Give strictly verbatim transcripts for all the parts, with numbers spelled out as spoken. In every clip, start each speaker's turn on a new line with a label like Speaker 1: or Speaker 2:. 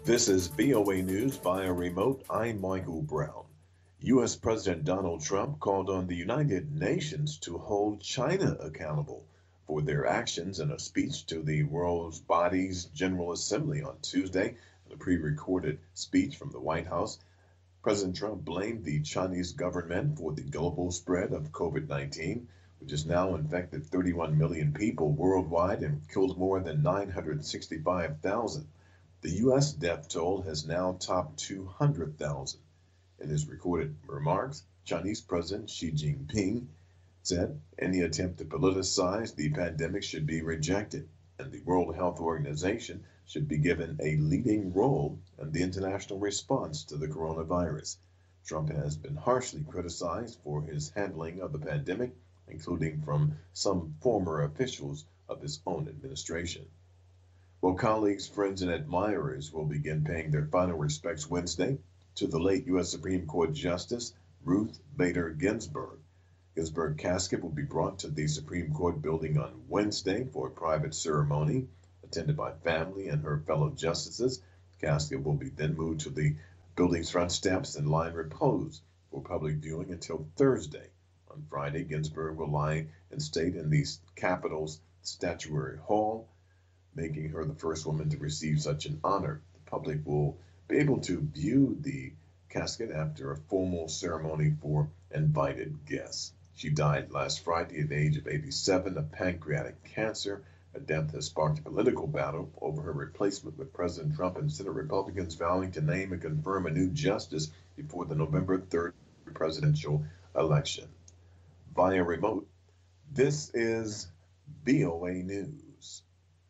Speaker 1: This is V O A News via remote. I'm Michael Brown. U S. President Donald Trump called on the United Nations to hold China accountable for their actions in a speech to the world's body's General Assembly on Tuesday. In a pre-recorded speech from the White House, President Trump blamed the Chinese government for the global spread of COVID nineteen, which has now infected thirty-one million people worldwide and killed more than nine hundred sixty-five thousand. The U S death toll has now topped two hundred thousand. In his recorded remarks, Chinese President Xi Jinping said any attempt to politicize the pandemic should be rejected, and the World Health Organization should be given a leading role in the international response to the coronavirus. Trump has been harshly criticized for his handling of the pandemic, including from some former officials of his own administration. Well, colleagues, friends, and admirers will begin paying their final respects Wednesday to the late U S. Supreme Court Justice Ruth Bader Ginsburg. Ginsburg's casket will be brought to the Supreme Court building on Wednesday for a private ceremony attended by family and her fellow justices. The casket will be then moved to the building's front steps and lie in repose for public viewing until Thursday. On Friday, Ginsburg will lie in state in the Capitol's Statuary Hall, making her the first woman to receive such an honor. The public will be able to view the casket after a formal ceremony for invited guests. She died last Friday at the age of eighty-seven of pancreatic cancer. Her death has sparked a political battle over her replacement, with President Trump and Senate Republicans vowing to name and confirm a new justice before the November third presidential election. Via remote, this is V O A News.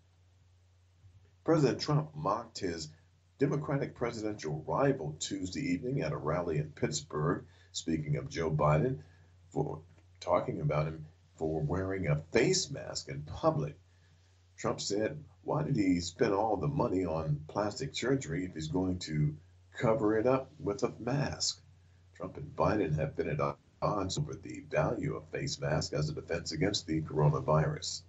Speaker 1: President Trump mocked his Democratic presidential rival Tuesday evening at a rally in Pittsburgh, speaking of Joe Biden, for talking about him for wearing a face mask in public. Trump said, why did he spend all the money on plastic surgery if he's going to cover it up with a mask? Trump and Biden have been at odds over the value of face masks as a defense against the coronavirus.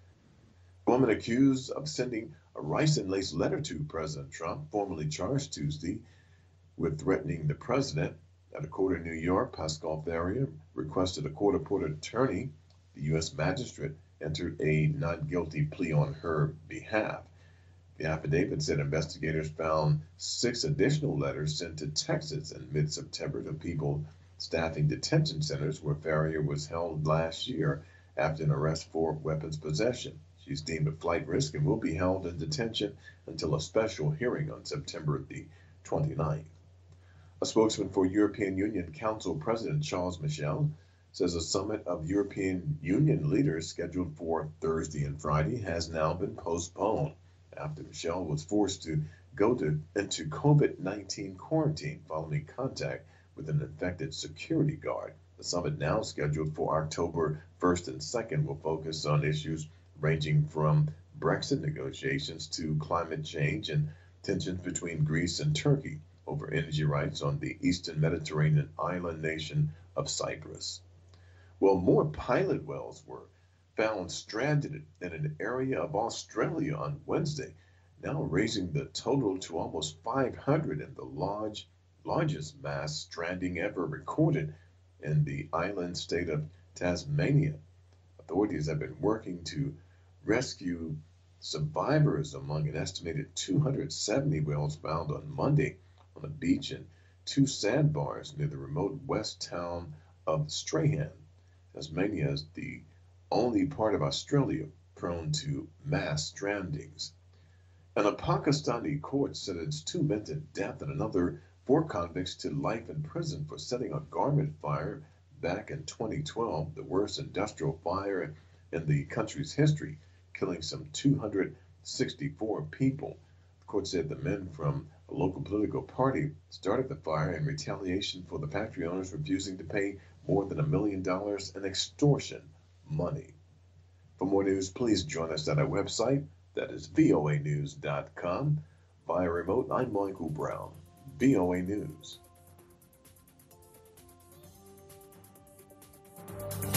Speaker 1: A woman accused of sending a rice-and-lace letter to President Trump, formally charged Tuesday with threatening the president. At a court in New York, Pascal Ferrier requested a court-appointed attorney. The U S magistrate entered a not-guilty plea on her behalf. The affidavit said investigators found six additional letters sent to Texas in mid-September to people staffing detention centers where Ferrier was held last year after an arrest for weapons possession. She's deemed a flight risk and will be held in detention until a special hearing on September the twenty-ninth. A spokesman for European Union Council President Charles Michel says a summit of European Union leaders scheduled for Thursday and Friday has now been postponed after Michel was forced to go to, into COVID nineteen quarantine following contact with an infected security guard. The summit, now scheduled for October first and second, will focus on issues ranging from Brexit negotiations to climate change and tensions between Greece and Turkey over energy rights on the eastern Mediterranean island nation of Cyprus. Well, more pilot whales were found stranded in an area of Australia on Wednesday, now raising the total to almost five hundred and the large, largest mass stranding ever recorded in the island state of Tasmania. Authorities have been working to rescue survivors among an estimated two hundred seventy whales found on Monday on a beach and two sandbars near the remote west town of Strahan. Tasmania is the only part of Australia prone to mass strandings. And a Pakistani court sentenced two men to death and another four convicts to life in prison for setting a garment fire back in twenty twelve, the worst industrial fire in the country's history, killing some two hundred sixty-four people. The court said the men from a local political party started the fire in retaliation for the factory owners refusing to pay more than a million dollars in extortion money. For more news, please join us at our website. That is V O A news dot com. Via remote, I'm Michael Brown, V O A News.